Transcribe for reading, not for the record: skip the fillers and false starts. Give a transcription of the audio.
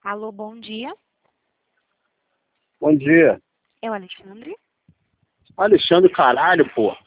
Alô, bom dia. Bom dia. É o Alexandre? Alexandre, caralho, pô.